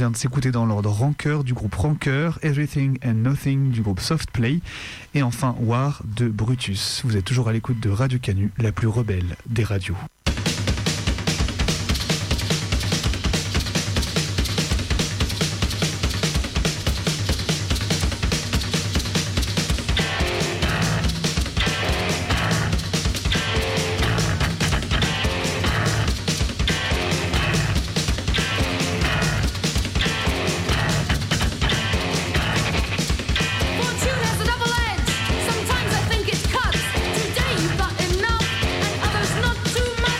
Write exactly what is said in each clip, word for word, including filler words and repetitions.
vient de s'écouter dans l'ordre Rancœur du groupe Rancœur, Everything and Nothing du groupe Softplay et enfin War de Brutus. Vous êtes toujours à l'écoute de Radio Canu, la plus rebelle des radios. Sometimes I think it cuts. Today you got enough, and others not too much.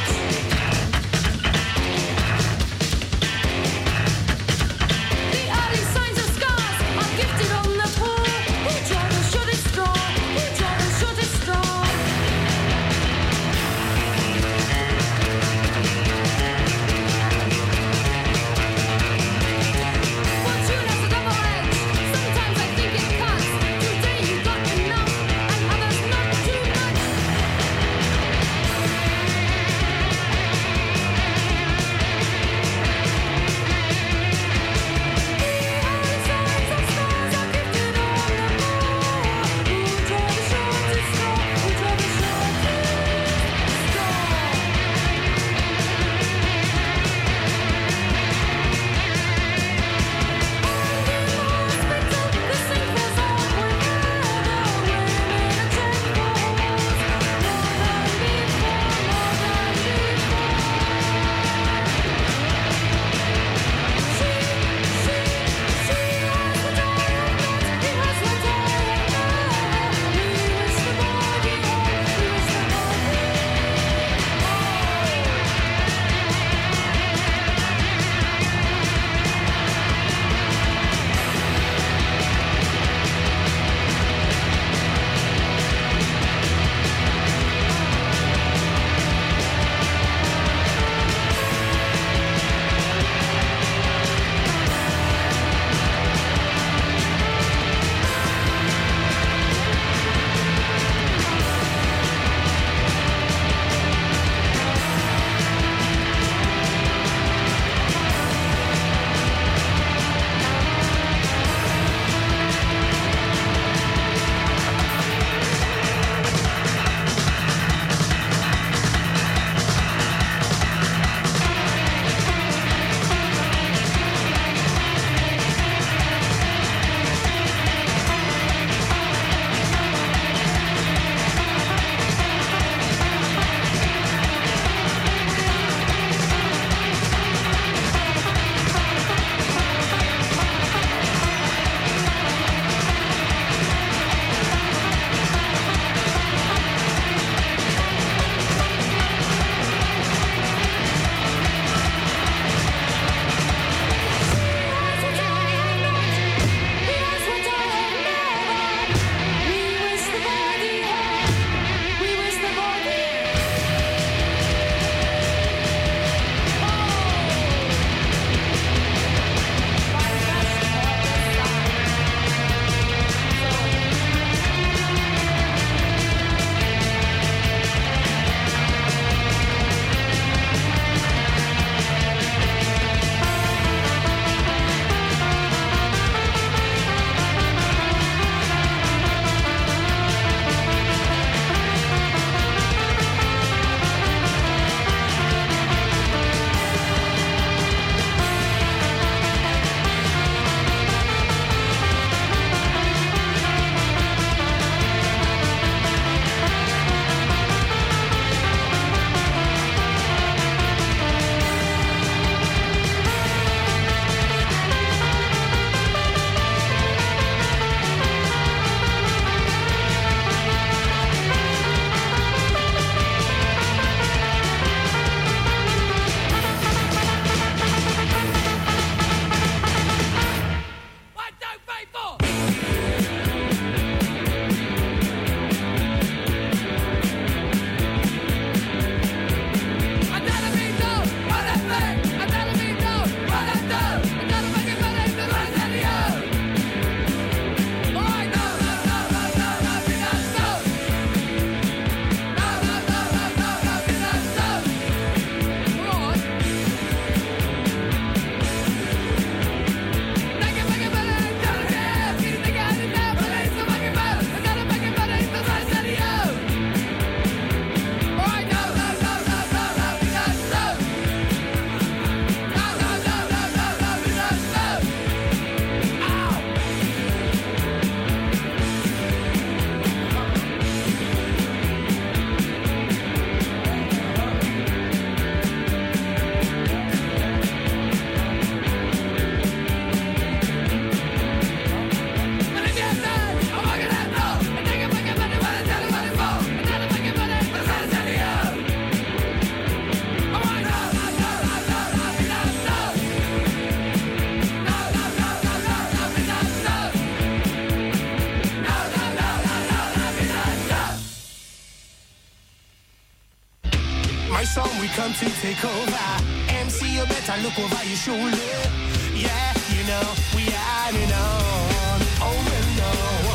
song we come to take over. M C, you better look over your shoulder. Yeah, you know, we are it on. Oh, well, no.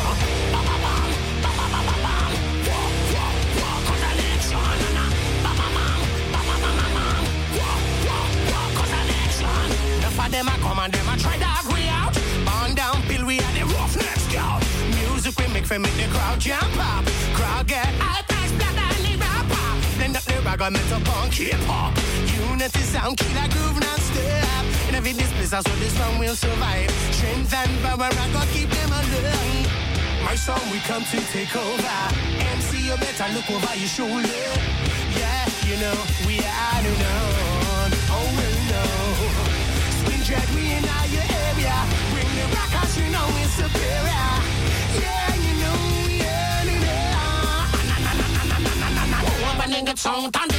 For them I come and them I try to agree out. Burn down pill, we are the roughnecks scout. Music we make for make the crowd jump up. Crowd get high, thanks, blood and the rapper. Blend up the rag and metal punk hip hop. Unity sound, killer groove non-stop. In every this place, that's what this song will survive. Strength and power, I gotta keep them alive. My song we come to take over. M C, you better look over your shoulder. Yeah, you know, we are the known. Oh, well, no. Dread we in all your area. Bring the rock cause you know it's superior. Yeah, you know, yeah, yeah. Na na na na na na na na na. One nigga song,